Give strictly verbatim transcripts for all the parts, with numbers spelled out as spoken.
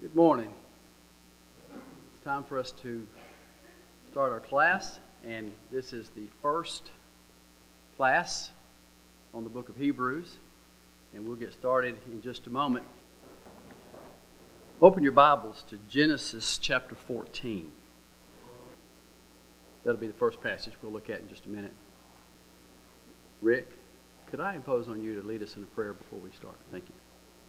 Good morning. It's time for us to start our class, and this is the first class on the book of Hebrews, and we'll get started in just a moment. Open your Bibles to Genesis chapter fourteen. That'll be the first passage we'll look at in just a minute. Rick, could I impose on you to lead us in a prayer before we start? Thank you.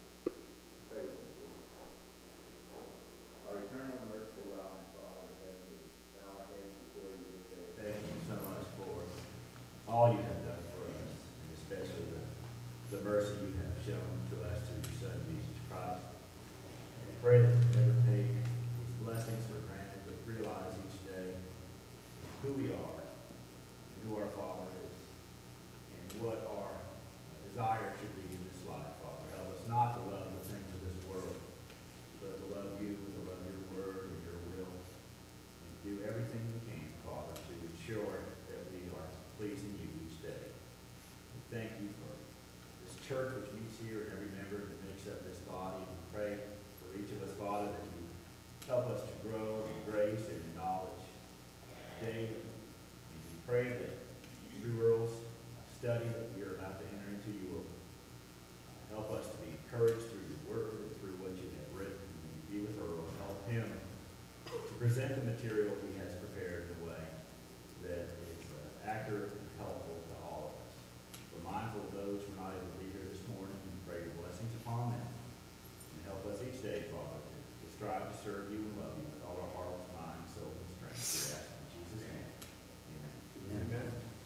All you have done for us, and especially the, the mercy you have shown to us through your Son, Jesus Christ. I pray that we never take these blessings for granted, but realize each day who we are, and who our Father is, and what our desire should be in this life, Father. Help us not to love the things of this world, but to love you, to love your word and your will, and do everything we can, Father, to ensure that we are pleasing you each day. We thank you for this church which meets here and every member that makes up this body. We pray for each of us, Father, that you help us to grow in grace and in knowledge daily. And we pray that through Earl's study that we are about to enter into, you will help us to be encouraged through your word and through what you have written. And be with Earl and help him to present the material he has prepared in a way that is uh, accurate and helpful to all of us. We're mindful of those who are not able to be here this morning, and pray your blessings upon them. And help us each day, Father, to, to strive to serve you and love you with all our hearts, minds, soul, and strength. We ask in Jesus' name. Amen. Amen.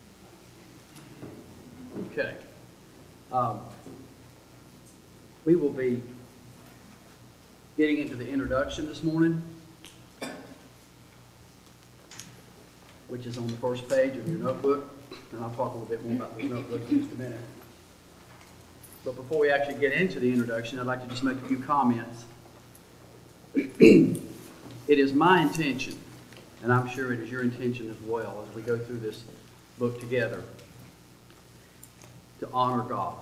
Okay. Um, we will be getting into the introduction this morning, which is on the first page of your notebook, and I'll talk a little bit more about the notebook in just a minute. But before we actually get into the introduction, I'd like to just make a few comments. It is my intention, and I'm sure it is your intention as well, as we go through this book together, to honor God.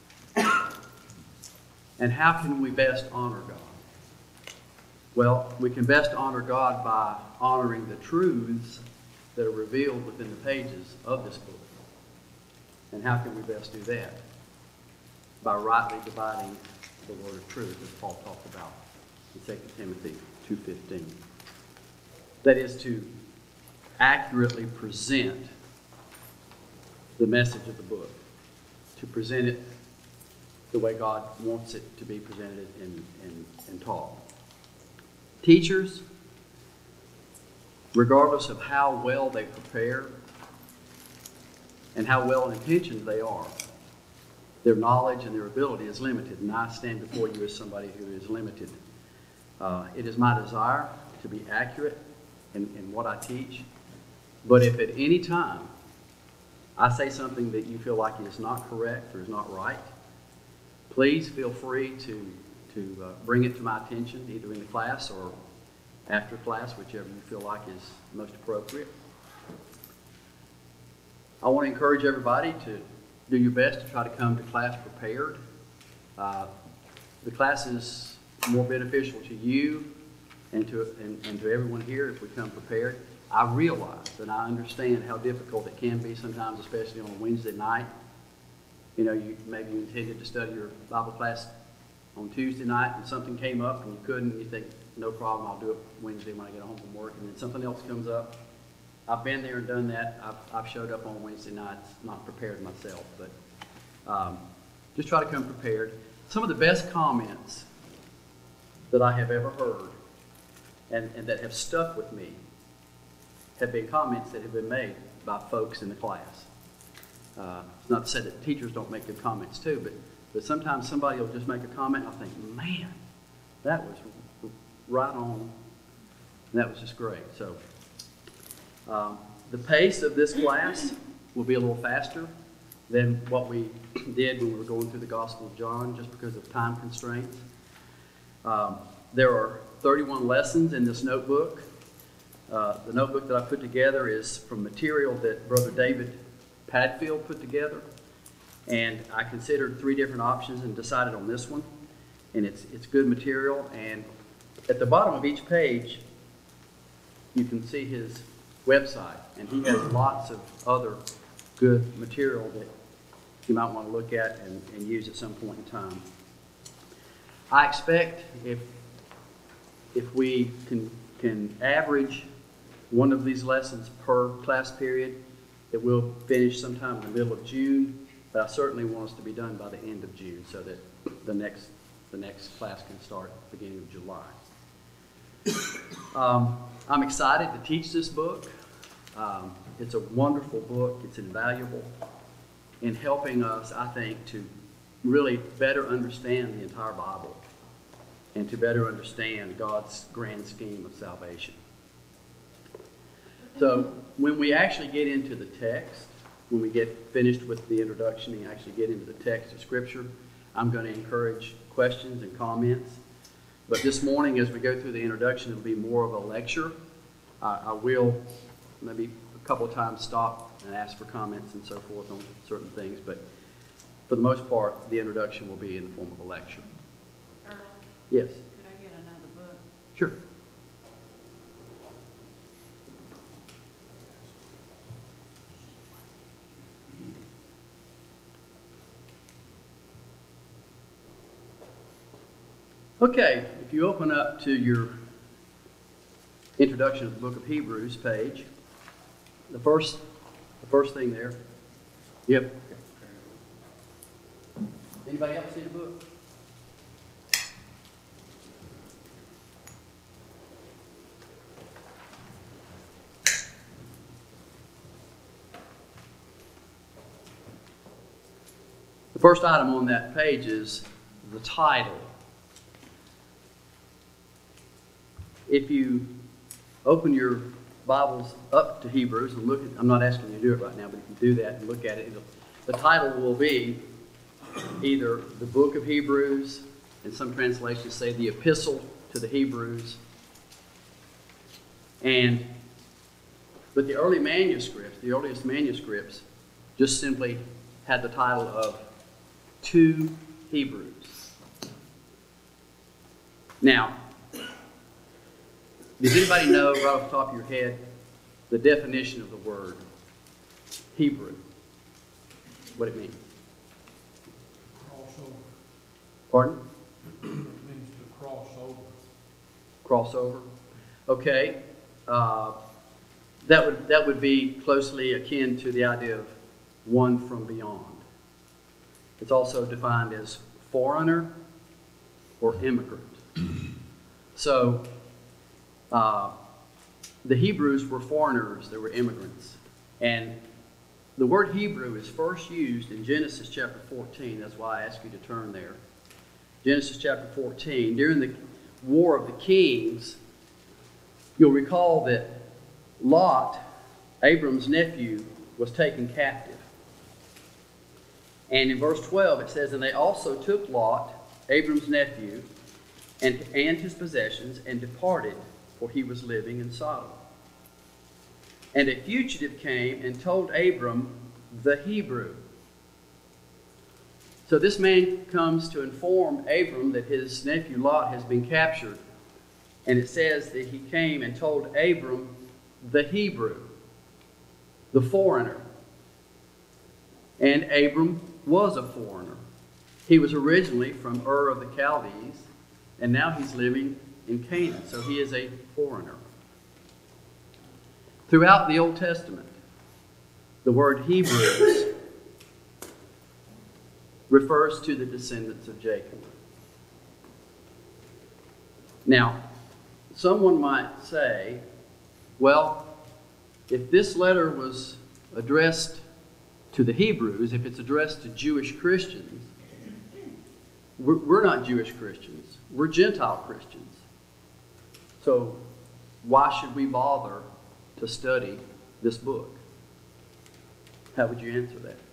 And how can we best honor God? Well, we can best honor God by honoring the truths that are revealed within the pages of this book. And how can we best do that? By rightly dividing the word of truth, as Paul talked about in Second Timothy two fifteen. That is to accurately present the message of the book, to present it the way God wants it to be presented and, and, and taught. Teachers, regardless of how well they prepare and how well intentioned they are, their knowledge and their ability is limited, and I stand before you as somebody who is limited. Uh, it is my desire to be accurate in, in what I teach, but if at any time I say something that you feel like is not correct or is not right, please feel free to, to uh, bring it to my attention, either in the class or after class, whichever you feel like is most appropriate. I want to encourage everybody to do your best to try to come to class prepared. Uh, the class is more beneficial to you and to, and, and to everyone here if we come prepared. I realize and I understand how difficult it can be sometimes, especially on a Wednesday night. You know, you maybe you intended to study your Bible class on Tuesday night and something came up and you couldn't, and you think, no problem, I'll do it Wednesday when I get home from work, and then something else comes up. I've been there and done that. I've, I've showed up on Wednesday nights, not prepared myself, but um, just try to come prepared. Some of the best comments that I have ever heard and, and that have stuck with me have been comments that have been made by folks in the class. Uh, it's not to say that teachers don't make good comments too, but, but sometimes somebody will just make a comment and I think, man, that was right on. And that was just great. So um, the pace of this class will be a little faster than what we did when we were going through the Gospel of John, just because of time constraints. Um, there are thirty-one lessons in this notebook. Uh, the notebook that I put together is from material that Brother David Padfield put together. And I considered three different options and decided on this one. And it's it's good material, and at the bottom of each page, you can see his website, and he has lots of other good material that you might want to look at and, and use at some point in time. I expect if if we can can average one of these lessons per class period, it will finish sometime in the middle of June, but I certainly want us to be done by the end of June so that the next the next class can start at the beginning of July. Um, I'm excited to teach this book. Um, it's a wonderful book. It's invaluable in helping us, I think, to really better understand the entire Bible and to better understand God's grand scheme of salvation. So when we actually get into the text, when we get finished with the introduction and actually get into the text of Scripture, I'm going to encourage questions and comments. But this morning, as we go through the introduction, it'll be more of a lecture. Uh, I will maybe a couple of times stop and ask for comments and so forth on certain things, but for the most part, the introduction will be in the form of a lecture. Earl, Yes, could I get another book? sure. Okay, if you open up to your introduction of the book of Hebrews page, the first, the first thing there, yep. Anybody else see the book? The first item on that page is the title. If you open your Bibles up to Hebrews and look at, I'm not asking you to do it right now, but if you do that and look at it, it'll, the title will be either the book of Hebrews, and some translations say the epistle to the Hebrews. And, but the early manuscripts, the earliest manuscripts, just simply had the title of To Hebrews. Now, does anybody know, right off the top of your head, the definition of the word Hebrew? What it means? Crossover. Pardon? It means to cross over. Crossover. Okay. Uh, that would that would be closely akin to the idea of one from beyond. It's also defined as foreigner or immigrant. So, uh, the Hebrews were foreigners, they were immigrants. And the word Hebrew is first used in Genesis chapter fourteen. That's why I ask you to turn there. Genesis chapter fourteen. During the War of the Kings, you'll recall that Lot, Abram's nephew, was taken captive. And in verse twelve it says, "And they also took Lot, Abram's nephew, and, and his possessions, and departed, for he was living in Sodom. And a fugitive came and told Abram the Hebrew." So this man comes to inform Abram that his nephew Lot has been captured. And it says that he came and told Abram the Hebrew, the foreigner. And Abram was a foreigner. He was originally from Ur of the Chaldees, and now he's living in Canaan. So he is a foreigner. Throughout the Old Testament, the word Hebrews refers to the descendants of Jacob. Now, someone might say, well, if this letter was addressed to the Hebrews, if it's addressed to Jewish Christians, we're, we're not Jewish Christians. We're Gentile Christians. So why should we bother to study this book? How would you answer that?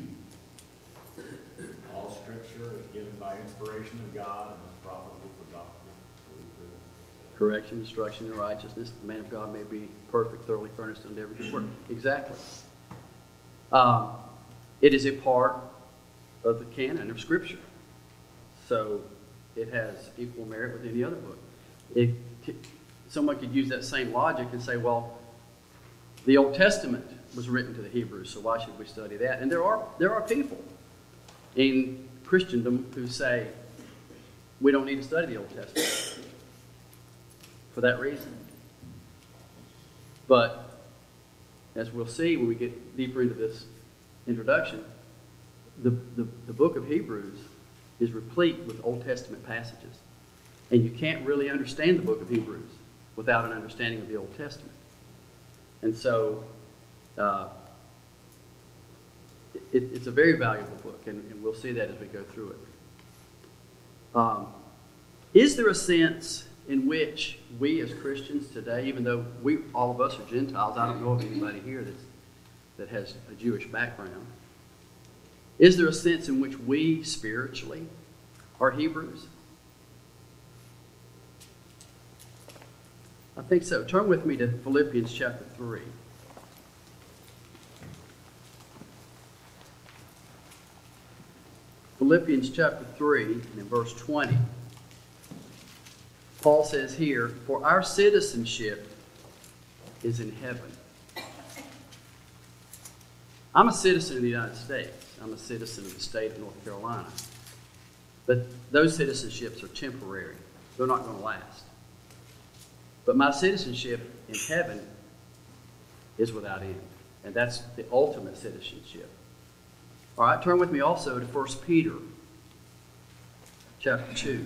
All Scripture is given by inspiration of God and is profitable for doctrine, for reproof. Correction, instruction, and righteousness. The man of God may be perfect, thoroughly furnished unto every good work. Exactly. Um, it is a part of the canon of Scripture. So it has equal merit with any other book. it, someone could use that same logic and say, well, the Old Testament was written to the Hebrews, so why should we study that? And there are there are people in Christendom who say we don't need to study the Old Testament for that reason. But as we'll see when we get deeper into this introduction, the, the, the book of Hebrews is replete with Old Testament passages. And you can't really understand the book of Hebrews without an understanding of the Old Testament. And so uh, it, it's a very valuable book, and, and we'll see that as we go through it. Um, is there a sense in which we as Christians today, even though we all of us are Gentiles, I don't know of anybody here that's, that has a Jewish background, is there a sense in which we spiritually are Hebrews? I think so. Turn with me to Philippians chapter three. Philippians chapter three, and in verse twenty, Paul says here, "For our citizenship is in heaven." I'm a citizen of the United States. I'm a citizen of the state of North Carolina. But those citizenships are temporary. They're not going to last. But my citizenship in heaven is without end. And that's the ultimate citizenship. All right, turn with me also to First Peter chapter two.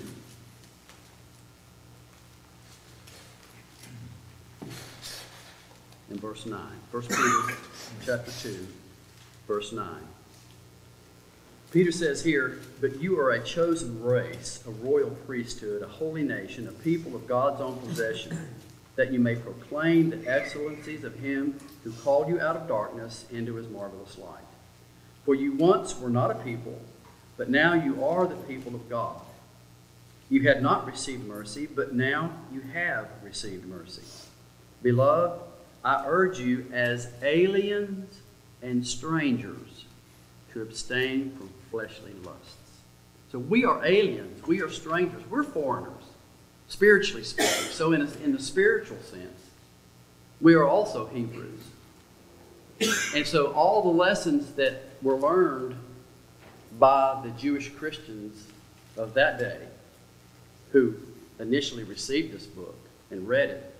In verse nine. First Peter chapter two, verse nine. Peter says here, "But you are a chosen race, a royal priesthood, a holy nation, a people of God's own possession, that you may proclaim the excellencies of him who called you out of darkness into his marvelous light. For you once were not a people, but now you are the people of God. You had not received mercy, but now you have received mercy. Beloved, I urge you as aliens and strangers to abstain from fleshly lusts." So we are aliens. We are strangers. We're foreigners, spiritually speaking. So in, a, in the spiritual sense, we are also Hebrews. And so all the lessons that were learned by the Jewish Christians of that day who initially received this book and read it,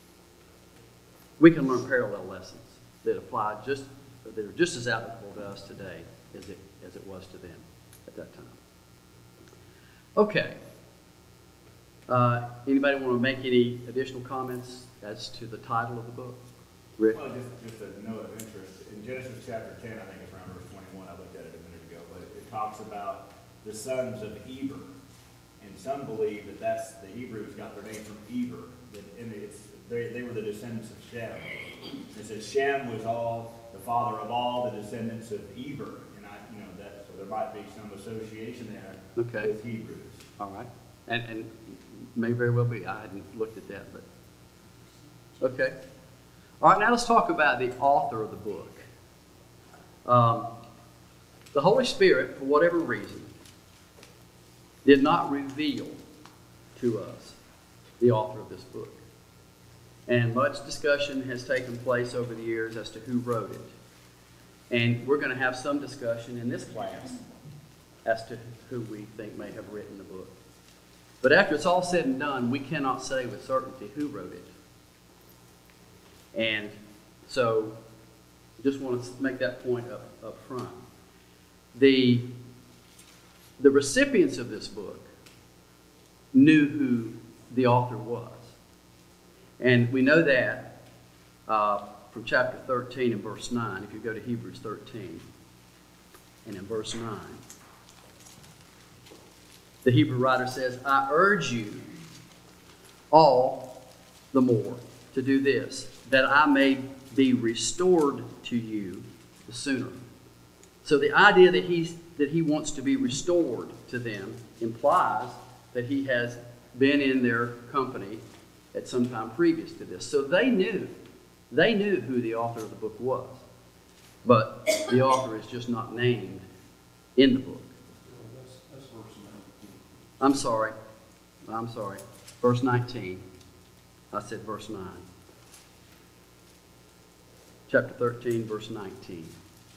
we can learn parallel lessons that apply just that are just as applicable to us today as it as it was to them at that time. Okay. Uh, anybody want to make any additional comments as to the title of the book? Rick? Well, just, just a note of interest. In Genesis chapter ten, I think it's around verse twenty-one, I looked at it a minute ago, but it talks about the sons of Eber. And some believe that that's, the Hebrews got their name from Eber. That, and it's, they, they were the descendants of Shem. It says Shem was all, the father of all the descendants of Eber. And I, you know, that, so there might be some association there Okay. with Hebrews. All right. And, and may very well be. I hadn't looked at that, but okay. All right, now let's talk about the author of the book. Um, the Holy Spirit, for whatever reason, did not reveal to us the author of this book. And much discussion has taken place over the years as to who wrote it. And we're going to have some discussion in this class as to who we think may have written the book. But after it's all said and done, we cannot say with certainty who wrote it. And so, just want to make that point up, up front. The, the recipients of this book knew who the author was. And we know that uh, from chapter thirteen and verse nine. If you go to Hebrews thirteen and in verse nine, the Hebrew writer says, "I urge you all the more to do this, that I may be restored to you the sooner." So the idea that he's that he wants to be restored to them implies that he has been in their company at some time previous to this. So they knew, they knew who the author of the book was. But the author is just not named in the book. That's, that's verse nineteen. I'm sorry. I'm sorry. verse nineteen. I said verse nine. Chapter thirteen, verse nineteen.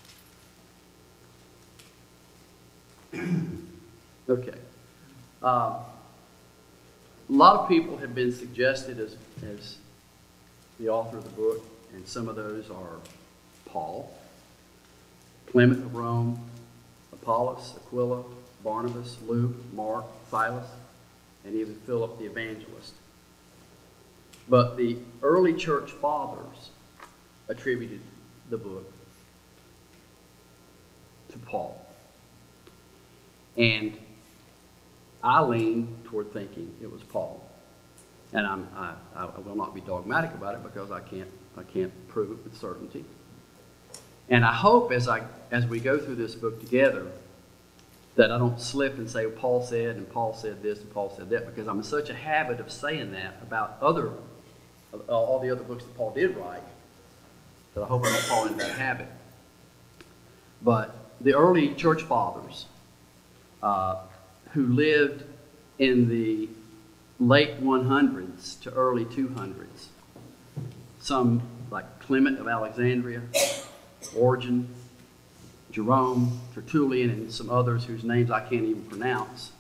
Okay. Uh, a lot of people have been suggested as, as the author of the book, and some of those are Paul, Clement of Rome, Apollos, Aquila, Barnabas, Luke, Mark, Silas, and even Philip the evangelist. But the early church fathers attributed the book to Paul. And I lean toward thinking it was Paul. And I'm, I, I will not be dogmatic about it because I can't, I can't prove it with certainty. And I hope as, I, as we go through this book together that I don't slip and say, well, Paul said, and Paul said this, and Paul said that, because I'm in such a habit of saying that about other, all the other books that Paul did write, that I hope I don't fall into that habit. But the early church fathers uh, who lived in the late one hundreds to early two hundreds, some like Clement of Alexandria, Origen, Jerome, Tertullian, and some others whose names I can't even pronounce,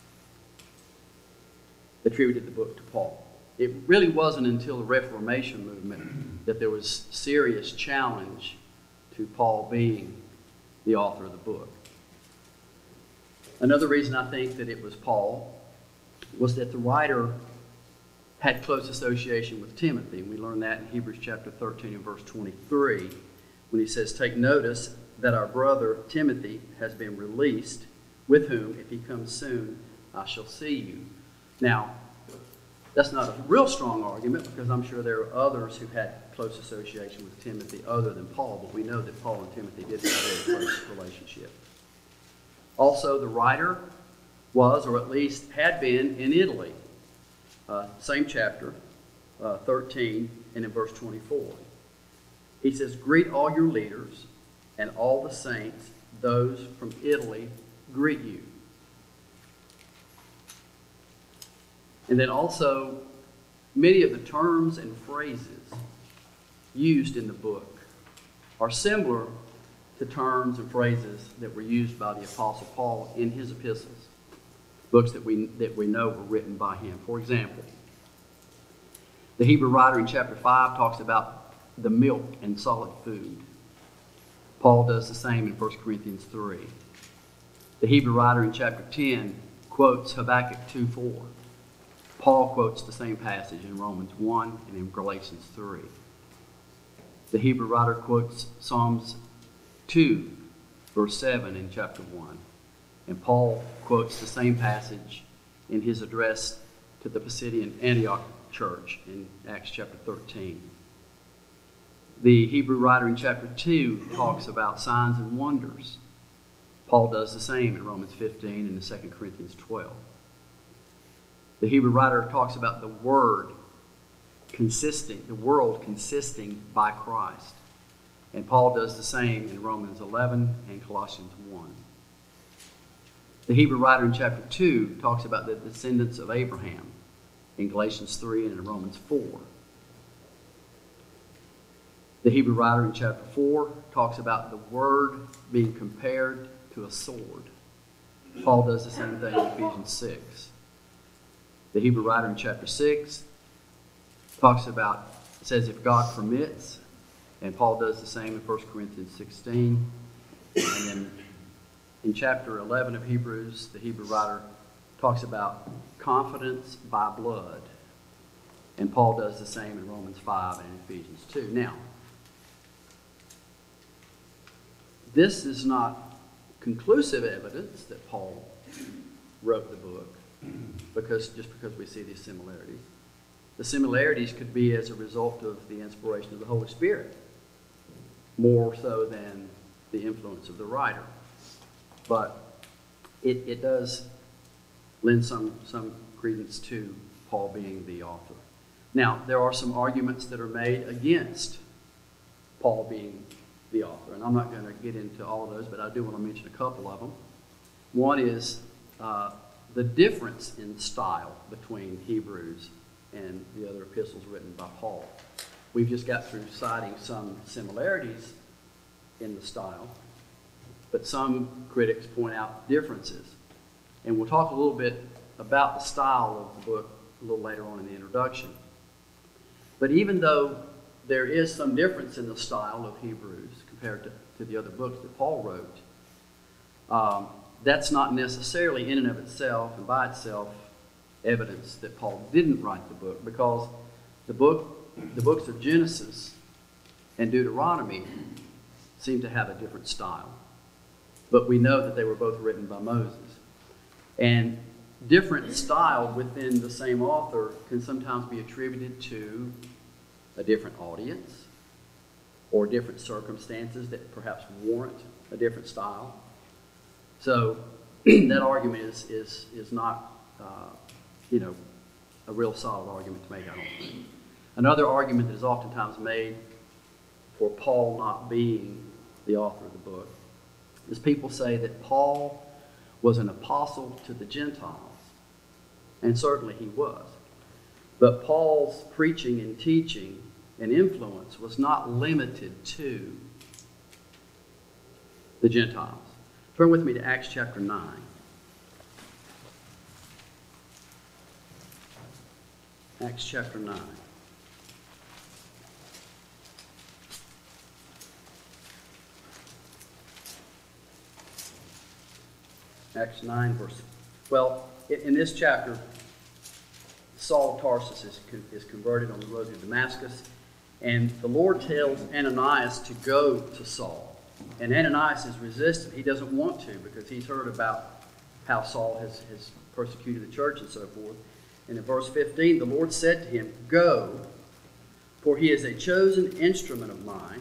attributed the book to Paul. It really wasn't until the Reformation movement that there was serious challenge to Paul being the author of the book. Another reason I think that it was Paul was that the writer had close association with Timothy. And we learn that in Hebrews chapter thirteen and verse twenty-three, when he says, "Take notice that our brother Timothy has been released, with whom, if he comes soon, I shall see you." Now, that's not a real strong argument because I'm sure there are others who had close association with Timothy other than Paul, but we know that Paul and Timothy did have a very close relationship. Also, the writer was, or at least had been, in Italy. Uh, same chapter, uh, thirteen, and in verse twenty-four. He says, "Greet all your leaders and all the saints. Those from Italy greet you." And then also, many of the terms and phrases used in the book are similar to terms and phrases that were used by the Apostle Paul in his epistles, books that we, that we know were written by him. For example, the Hebrew writer in chapter five talks about the milk and solid food. Paul does the same in First Corinthians three. The Hebrew writer in chapter ten quotes Habakkuk two four. Paul quotes the same passage in Romans one and in Galatians three. The Hebrew writer quotes Psalms two, verse seven in chapter one. And Paul quotes the same passage in his address to the Pisidian Antioch church in Acts chapter thirteen. The Hebrew writer in chapter two talks about signs and wonders. Paul does the same in Romans fifteen and in Second Corinthians twelve. The Hebrew writer talks about the word consisting, the world consisting by Christ. And Paul does the same in Romans eleven and Colossians one. The Hebrew writer in chapter two talks about the descendants of Abraham in Galatians three and in Romans four. The Hebrew writer in chapter four talks about the word being compared to a sword. Paul does the same thing in Ephesians six. The Hebrew writer in chapter six talks about, says if God permits, and Paul does the same in First Corinthians sixteen. And then in chapter eleven of Hebrews, the Hebrew writer talks about confidence by blood. And Paul does the same in Romans five and in Ephesians two. Now, this is not conclusive evidence that Paul wrote the book, because just because we see these similarities. The similarities could be as a result of the inspiration of the Holy Spirit, more so than the influence of the writer. But it, it does lend some, some credence to Paul being the author. Now, there are some arguments that are made against Paul being the author, and I'm not going to get into all of those, but I do want to mention a couple of them. One is uh, the difference in style between Hebrews and the other epistles written by Paul. We've just got through citing some similarities in the style, but some critics point out differences. And we'll talk a little bit about the style of the book a little later on in the introduction. But even though there is some difference in the style of Hebrews compared to, to the other books that Paul wrote, um, that's not necessarily in and of itself and by itself evidence that Paul didn't write the book, because the book, the books of Genesis and Deuteronomy seem to have a different style. But we know that they were both written by Moses. And different style within the same author can sometimes be attributed to a different audience or different circumstances that perhaps warrant a different style. So that argument is is is not uh, you know a real solid argument to make, I don't think. Another argument that is oftentimes made for Paul not being the author of the book is people say that Paul was an apostle to the Gentiles, and certainly he was. But Paul's preaching and teaching and influence was not limited to the Gentiles. Turn with me to Acts chapter nine. Acts chapter nine. Acts nine, verse. Well, in this chapter, Saul of Tarsus is, is converted on the road to Damascus, and the Lord tells Ananias to go to Saul. And Ananias is resistant. He doesn't want to, because he's heard about how Saul has, has persecuted the church and so forth. And in verse fifteen, the Lord said to him, "Go, for he is a chosen instrument of mine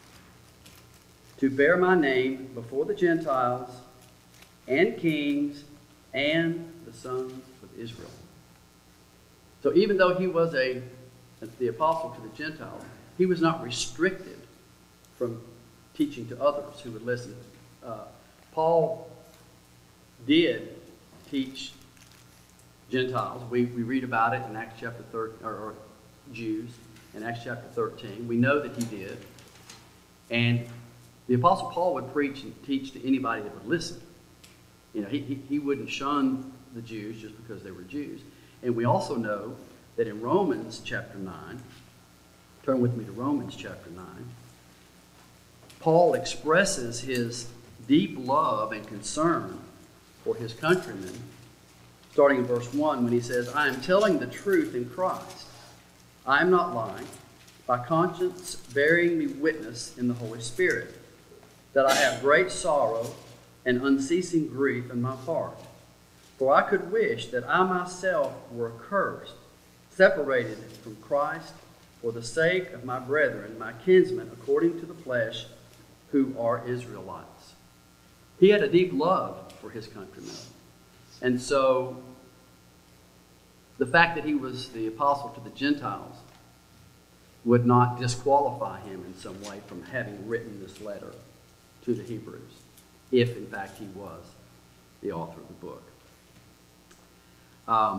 to bear my name before the Gentiles and kings and the sons of Israel." So even though he was a the apostle to the Gentiles, he was not restricted from teaching to others who would listen. Uh, Paul did teach Gentiles. We, we read about it in Acts chapter thirteen, or, or Jews in Acts chapter thirteen. We know that he did. And the apostle Paul would preach and teach to anybody that would listen. You know, he, he, he wouldn't shun the Jews just because they were Jews. And we also know that in Romans chapter nine, turn with me to Romans chapter nine, Paul expresses his deep love and concern for his countrymen, starting in verse one when he says, "I am telling the truth in Christ. I am not lying, by conscience bearing me witness in the Holy Spirit, that I have great sorrow and unceasing grief in my heart. For I could wish that I myself were accursed, separated from Christ, for the sake of my brethren, my kinsmen, according to the flesh, who are Israelites." He had a deep love for his countrymen. And so the fact that he was the apostle to the Gentiles would not disqualify him in some way from having written this letter to the Hebrews, if in fact he was the author of the book. Um,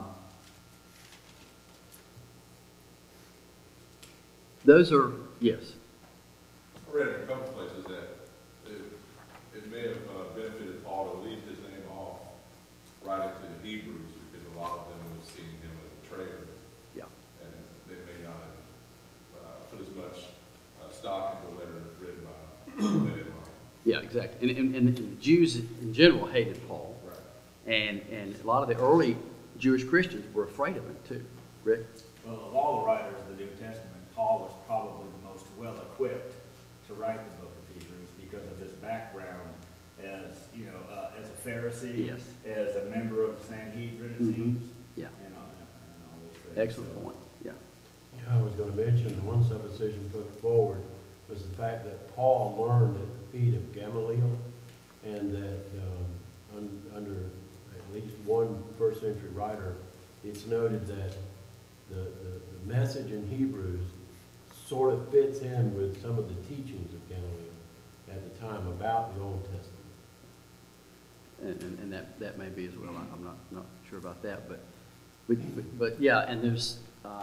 those are, yes. I read in a couple places that it, it may have uh, benefited Paul to leave his name off writing to the Hebrews, because a lot of them were seeing him as a traitor. Yeah. And they may not have uh, put as much uh, stock into a letter written by them. Yeah, exactly. And, and, and the Jews in general hated Paul. Right. And, and a lot of the early Jewish Christians were afraid of him too. Rick? Well, of all the writers of the New Testament, Paul was probably the most well-equipped to write the book of Hebrews because of his background as, you know, uh, as a Pharisee, Yes. as a member of the Sanhedrin, it Mhm. seems. Yeah. And, uh, and all those things. Excellent So, point. Yeah. Yeah, I was going to mention, one supposition put forward was the fact that Paul learned at the feet of Gamaliel, and that um, un, under at least one first century writer, it's noted that the, the, the message in Hebrews sort of fits in with some of the teachings of Gamaliel at the time about the Old Testament. And, and, and that, that may be as well. I'm not, not sure about that, but, we, but, but yeah, and there's, uh,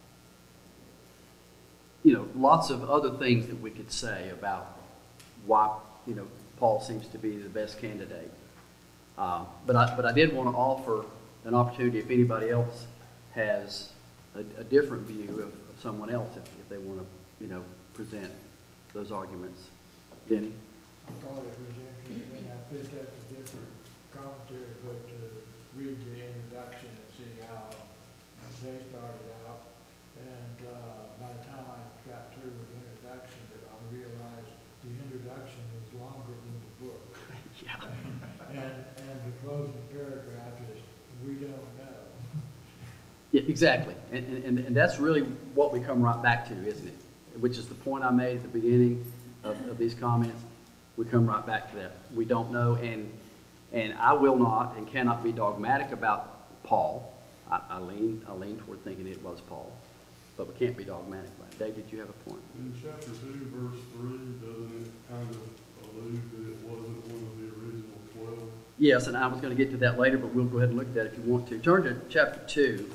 you know, lots of other things that we could say about why, you know, Paul seems to be the best candidate. Uh, but I, but I did want to offer an opportunity if anybody else has a, a different view of, of someone else, if, if they want to, you know, present those arguments. Denny? I thought it was interesting, I think that's a different commentary, but to read the introduction and see how they started out. And uh, by the time I got through with the introduction, I realized the introduction was longer than the book. Yeah. And, and the closing paragraph is, we don't know. Yeah, exactly. And, and, and that's really what we come right back to, isn't it? Which is the point I made at the beginning of, of these comments. We come right back to that. We don't know, and and I will not and cannot be dogmatic about Paul. I, I lean I lean toward thinking it was Paul, but we can't be dogmatic about it. Dave, did you have a point? In chapter two, verse three, doesn't it kind of allude that it wasn't one of the original twelve? Yes, and I was going to get to that later, but we'll go ahead and look at that if you want to. Turn to chapter two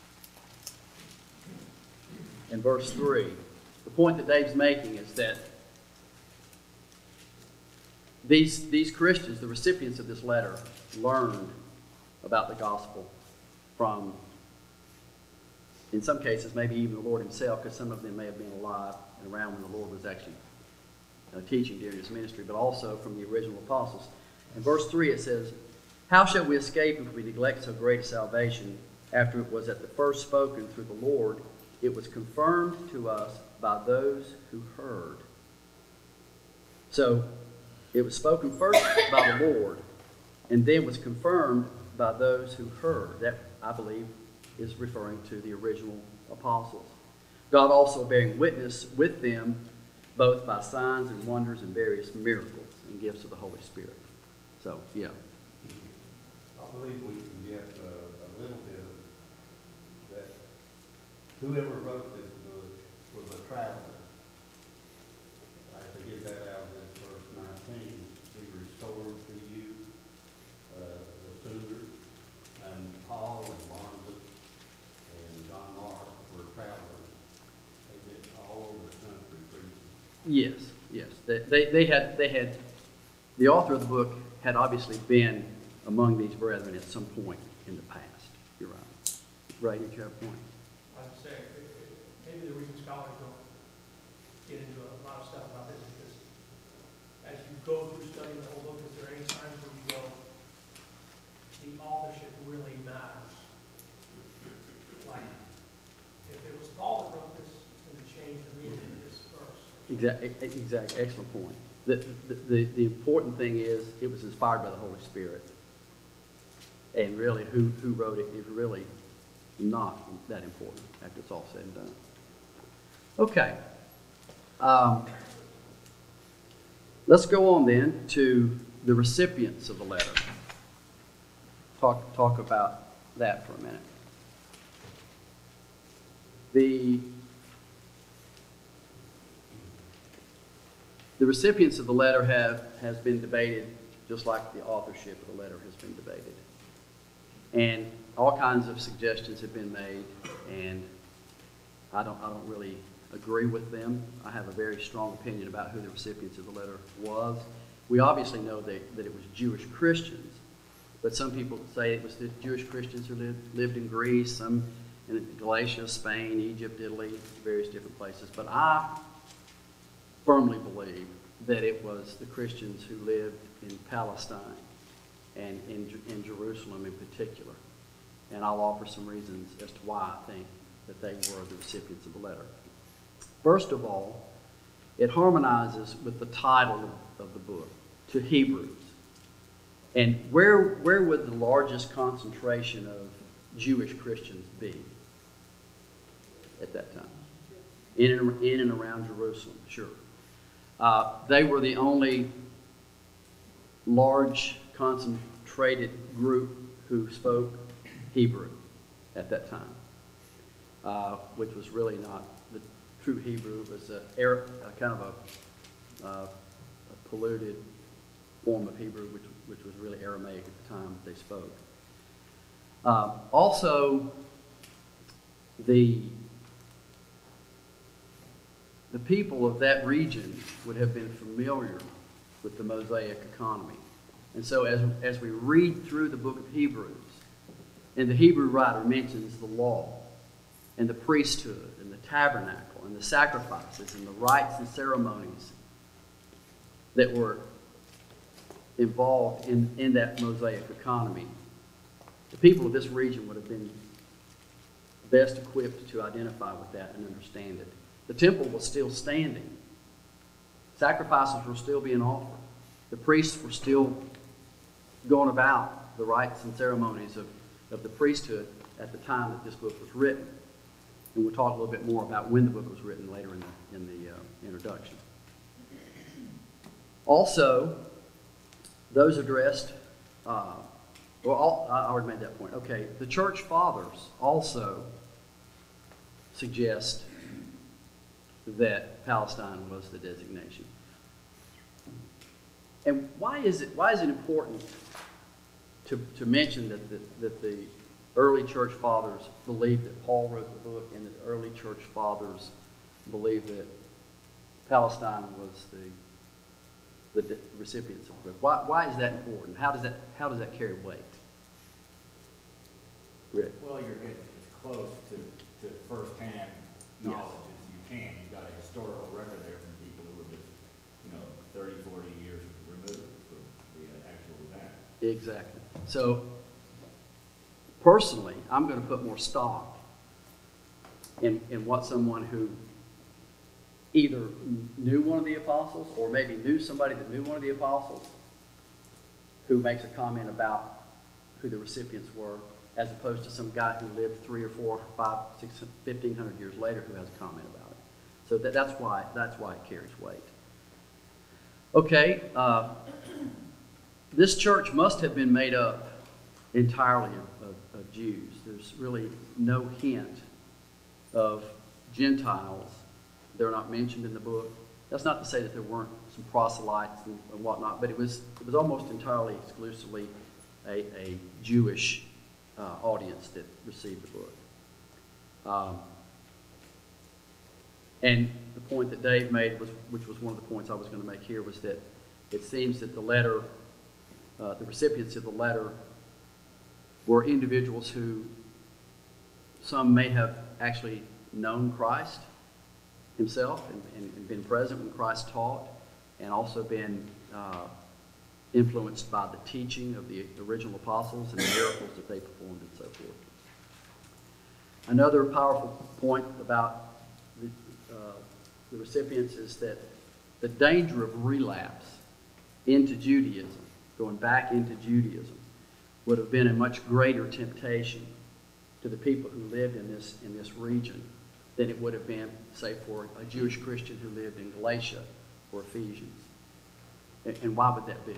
and verse three. The point that Dave's making is that these, these Christians, the recipients of this letter, learned about the gospel from, in some cases, maybe even the Lord himself, because some of them may have been alive and around when the Lord was actually uh, teaching during his ministry, but also from the original apostles. In verse three it says, "How shall we escape if we neglect so great a salvation, after it was at the first spoken through the Lord? It was confirmed to us by those who heard." So, it was spoken first by the Lord, and then was confirmed by those who heard. That, I believe, is referring to the original apostles. God also bearing witness with them, both by signs and wonders and various miracles and gifts of the Holy Spirit. So, yeah. I believe we can get a, a little bit of that. Whoever wrote this book was a traveler. I have to get that out of this verse nineteen. Be restored to you, uh, the Tudor, and Paul and Barnabas and John Mark were travelers. They did all over the country preaching. Yes, yes. They, they, they had, they had, the author of the book had obviously been among these brethren at some point in the past. You're right. Ray, did you have a point? I'd say, it- it- maybe the reason scholars don't get into a lot of stuff about this is because as you go through studying the whole book, is there any times where you go, the authorship really matters? Like, if it was Paul that wrote this, it would change the meaning of this verse. Exactly, exactly. Excellent point. The, the, the, the important thing is it was inspired by the Holy Spirit. And really, who, who wrote it is really not that important after it's all said and done. Okay. Um, let's go on then to the recipients of the letter. Talk, talk about that for a minute. The The recipients of the letter have has been debated, just like the authorship of the letter has been debated. And all kinds of suggestions have been made, and I don't I don't really agree with them. I have a very strong opinion about who the recipients of the letter was. We obviously know that, that it was Jewish Christians, but some people say it was the Jewish Christians who lived, lived in Greece, some in Galatia, Spain, Egypt, Italy, various different places. But I firmly believe that it was the Christians who lived in Palestine and in, in Jerusalem in particular. And I'll offer some reasons as to why I think that they were the recipients of the letter. First of all, it harmonizes with the title of the book, To Hebrews. And where, where would the largest concentration of Jewish Christians be at that time? In and, in and around Jerusalem, sure. Uh, they were the only large concentrated group who spoke Hebrew at that time, uh, which was really not the true Hebrew. It was a, a kind of a, uh, a polluted form of Hebrew, which, which was really Aramaic at the time that they spoke. Uh, also, the, the people of that region would have been familiar with the Mosaic economy. And so as, as we read through the book of Hebrews, and the Hebrew writer mentions the law, and the priesthood, and the tabernacle, and the sacrifices, and the rites and ceremonies that were involved in, in that Mosaic economy, the people of this region would have been best equipped to identify with that and understand it. The temple was still standing. Sacrifices were still being offered. The priests were still going about the rites and ceremonies of, of the priesthood at the time that this book was written. And we'll talk a little bit more about when the book was written later in the, in the uh, introduction. Also, those addressed, uh, well, all, I already made that point. Okay, the church fathers also suggest that Palestine was the designation. And why is it, why is it important to, to mention that the, that the early church fathers believed that Paul wrote the book, and that the early church fathers believed that Palestine was the, the recipients of the book? Why, why is that important? How does that, how does that carry weight? Rick? Well, you're getting as close to, to firsthand knowledge as you can. You've got a historical record there from people who were just, you know, thirty, forty years removed from the actual event. Exactly. So, personally, I'm going to put more stock in, in what someone who either knew one of the apostles or maybe knew somebody that knew one of the apostles who makes a comment about who the recipients were, as opposed to some guy who lived three or four, five, six, fifteen hundred years later who has a comment about it. So that, that's why that's why it carries weight. Okay, uh, this church must have been made up entirely of, of, of Jews. There's really no hint of Gentiles. They're not mentioned in the book. That's not to say that there weren't some proselytes and, and whatnot, but it was it was almost entirely, exclusively a, a Jewish uh, audience that received the book. Um, and the point that Dave made, was, which was one of the points I was going to make here, was that it seems that the letter, uh, the recipients of the letter were individuals who, some may have actually known Christ himself and, and, and been present when Christ taught, and also been uh, influenced by the teaching of the original apostles and the miracles that they performed and so forth. Another powerful point about the, uh, the recipients is that the danger of relapse into Judaism, going back into Judaism, would have been a much greater temptation to the people who lived in this, in this region than it would have been, say, for a Jewish Christian who lived in Galatia or Ephesians. And, and why would that be?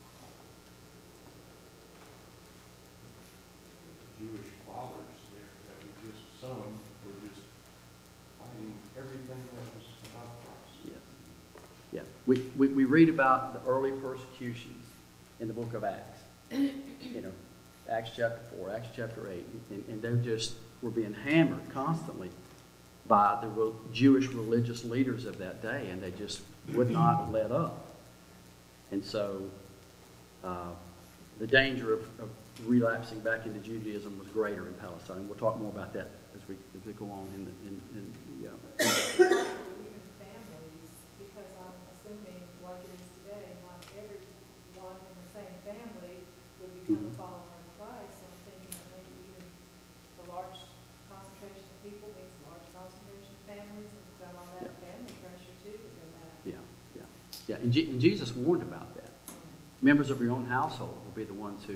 Jewish fathers there, that were just some, were just fighting everything that was about Christ. Yeah. Yeah. We, we, we read about the early persecutions in the book of Acts. You know, Acts chapter four, Acts chapter eight, and, and they just were being hammered constantly by the re- Jewish religious leaders of that day, and they just would not let up. And so uh, the danger of, of relapsing back into Judaism was greater in Palestine. We'll talk more about that as we, as we go on in the, in, in the uh, Even families, because I'm assuming like it is today, not everyone in the same family would become a follower of Christ. So I'm thinking that maybe even the large concentration of people means large concentration of families, and got all that family pressure too to go back. yeah, yeah, yeah. And, G- and Jesus warned about that. Members of your own household will be the ones who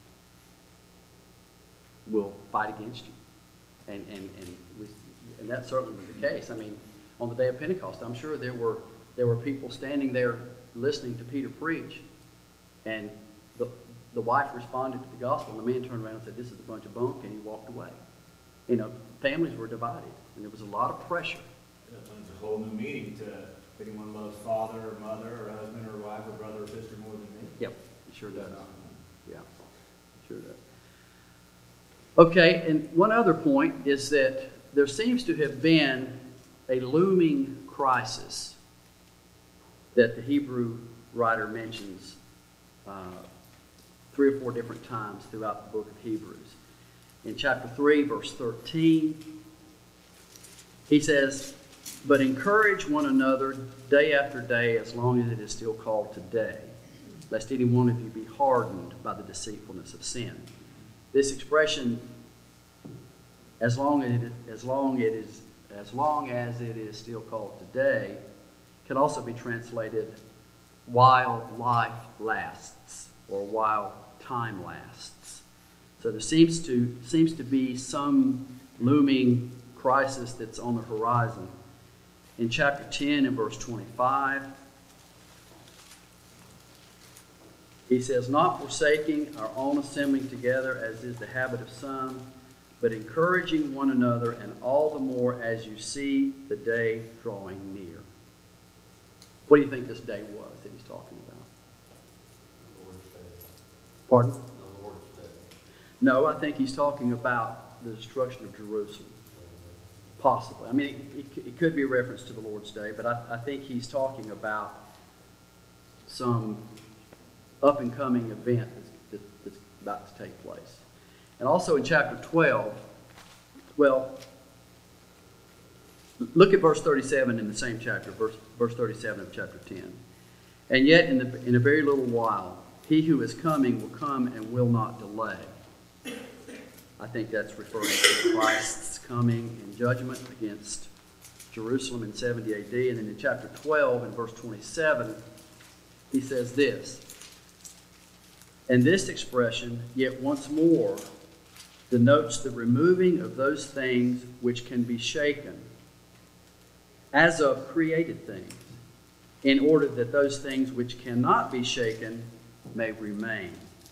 will fight against you. And, and, and, we, and that certainly was the case. I mean, on the day of Pentecost, I'm sure there were, there were people standing there listening to Peter preach, and the, the wife responded to the gospel, and the man turned around and said, "This is a bunch of bunk," and he walked away. You know, families were divided, and there was a lot of pressure. That lends a whole new meaning to if anyone loves father or mother or husband or wife or brother or sister more than me. Yep, it sure does. Yeah, it sure does. Okay, and one other point is that there seems to have been a looming crisis that the Hebrew writer mentions uh, three or four different times throughout the book of Hebrews. In chapter three, verse thirteen, he says, "But encourage one another day after day, as long as it is still called today, lest any one of you be hardened by the deceitfulness of sin." This expression, as long as it, as long it is, as long as it is still called today, can also be translated while life lasts, or while time lasts. So there seems to seems to be some looming crisis that's on the horizon. In chapter ten and verse twenty-five, he says, "Not forsaking our own assembling together, as is the habit of some, but encouraging one another, and all the more as you see the day drawing near." What do you think this day was that he's talking about? The Lord's Day. Pardon? The Lord's Day. No, I think he's talking about the destruction of Jerusalem. Possibly. I mean, it, it, it could be a reference to the Lord's Day, but I, I think he's talking about some up-and-coming event that's, that, that's about to take place. And also in chapter twelve, well, look at verse thirty-seven in the same chapter, verse, verse thirty-seven of chapter ten. "And yet in, the, in a very little while, he who is coming will come and will not delay." I think that's referring to Christ's coming in judgment against Jerusalem in seventy A D. And then in chapter twelve and verse twenty-seven, he says this, "And this expression, 'yet once more,' denotes the removing of those things which can be shaken, as of created things, in order that those things which cannot be shaken may remain."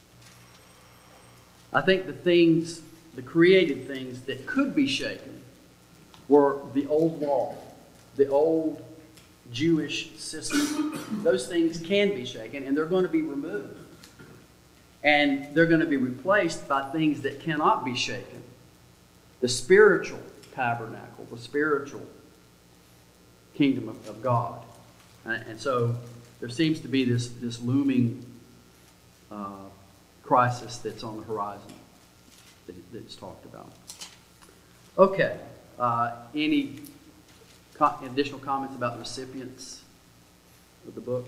I think the things, the created things that could be shaken were the old law, the old Jewish system. Those things can be shaken, and they're going to be removed. And they're going to be replaced by things that cannot be shaken. The spiritual tabernacle, the spiritual kingdom of, of God. And, and so there seems to be this, this looming uh, crisis that's on the horizon that, that's talked about. Okay. Uh, any co- additional comments about the recipients of the book?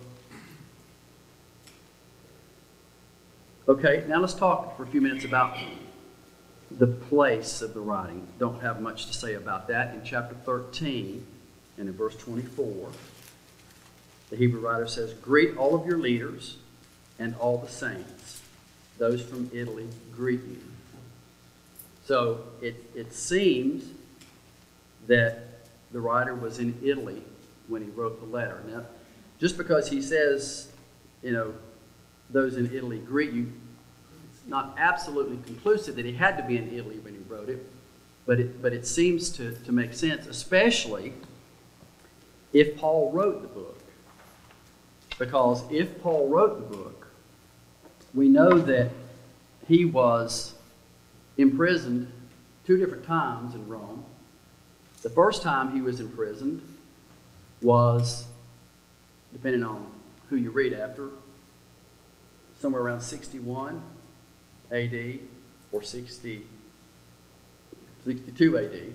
Okay, now let's talk for a few minutes about the place of the writing. Don't have much to say about that. In chapter thirteen and in verse twenty-four, the Hebrew writer says, "Greet all of your leaders and all the saints. Those from Italy greet you." So it, it seems that the writer was in Italy when he wrote the letter. Now, just because he says, you know, those in Italy greet you, it's not absolutely conclusive that he had to be in Italy when he wrote it, but it, but it seems to, to make sense, especially if Paul wrote the book. Because if Paul wrote the book, we know that he was imprisoned two different times in Rome. The first time he was imprisoned was, depending on who you read after, somewhere around sixty-one A D or sixty, sixty-two A D.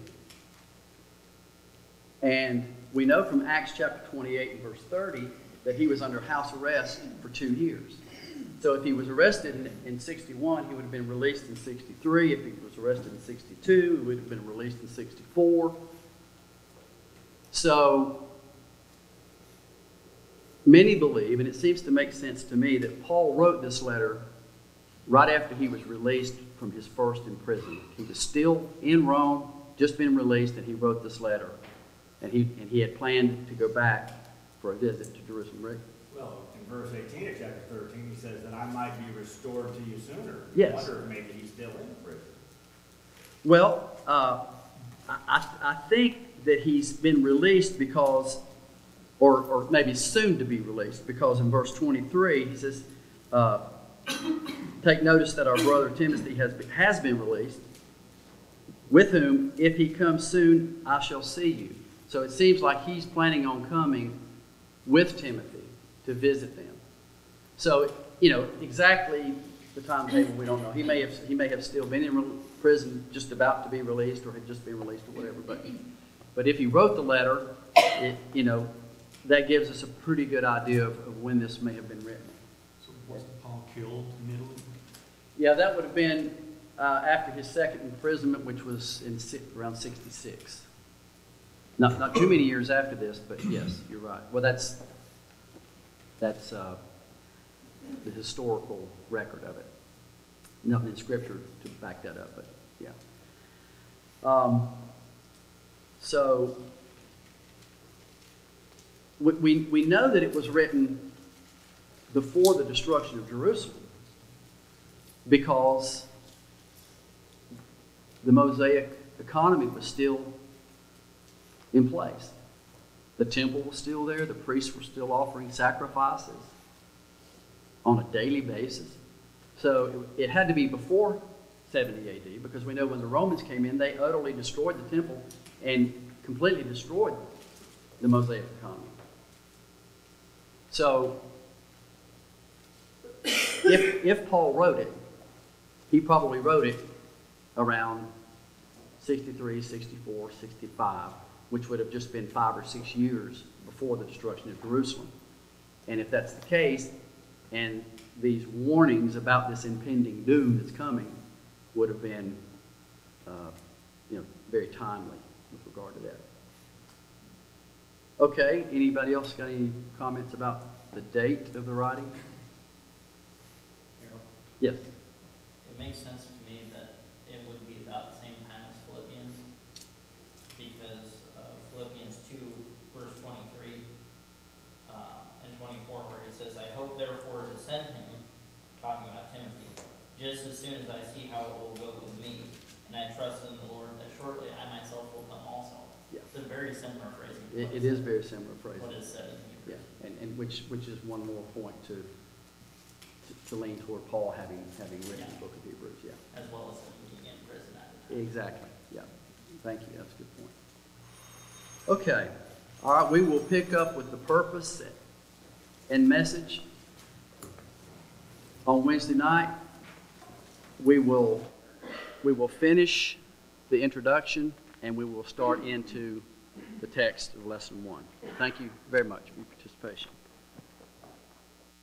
And we know from Acts chapter twenty-eight and verse thirty that he was under house arrest for two years. So if he was arrested in, in sixty-one, he would have been released in sixty-three. If he was arrested in sixty-two, he would have been released in sixty-four. So many believe, and it seems to make sense to me, that Paul wrote this letter right after he was released from his first imprisonment. He was still in Rome, just been released, and he wrote this letter. And he, and he had planned to go back for a visit to Jerusalem. Rick? Well, in verse eighteen of chapter thirteen, he says that I might be restored to you sooner. Yes. I wonder if maybe he's still in prison. Well, uh, I, I think that he's been released because, or, or maybe soon to be released, because in verse twenty-three, he says, uh, take notice that our brother Timothy has been, has been released, with whom, if he comes soon, I shall see you. So it seems like he's planning on coming with Timothy to visit them. So, you know, exactly the timetable, we don't know. He may have, he may have still been in re- prison, just about to be released, or had just been released or whatever. But, but if he wrote the letter, it, you know, that gives us a pretty good idea of, of when this may have been written. So wasn't Paul killed in Italy? Yeah, that would have been uh, after his second imprisonment, which was in si- around sixty-six. Not not too many years after this, but yes, you're right. Well, that's that's uh, the historical record of it. Nothing in Scripture to back that up, but yeah. Um, so we, we we know that it was written before the destruction of Jerusalem, because the Mosaic economy was still in place. The temple was still there. The priests were still offering sacrifices on a daily basis. So it, it had to be before seventy A D, because we know when the Romans came in, they utterly destroyed the temple and completely destroyed the Mosaic economy. So if, if Paul wrote it, he probably wrote it around sixty-three, sixty-four, sixty-five, which would have just been five or six years before the destruction of Jerusalem. And if that's the case, and these warnings about this impending doom that's coming would have been, uh, you know, very timely with regard to that. Okay, anybody else got any comments about the date of the writing? Harold, Yes. it makes sense to me that it would be about the same time as Philippians, because uh, Philippians two, verse twenty-three uh, and twenty-four, where it says, I hope therefore to send him, talking about Timothy, just as soon as I see how it will go with me, and I trust in the Lord that shortly I myself will come also. Yeah. It's a very similar phrasing. to It, what it is is very similar phrasing. What is said in Yeah, Hebrews. and, and which which is one more point to to, to lean toward Paul having having written the Yeah. book of Hebrews. Yeah, As well as him being in prison at the time. exactly. Yeah, thank you. That's a good point. Okay, all right. We will pick up with the purpose and message on Wednesday night. We will we will finish the introduction and we will start into the text of lesson one. Thank you very much for your participation.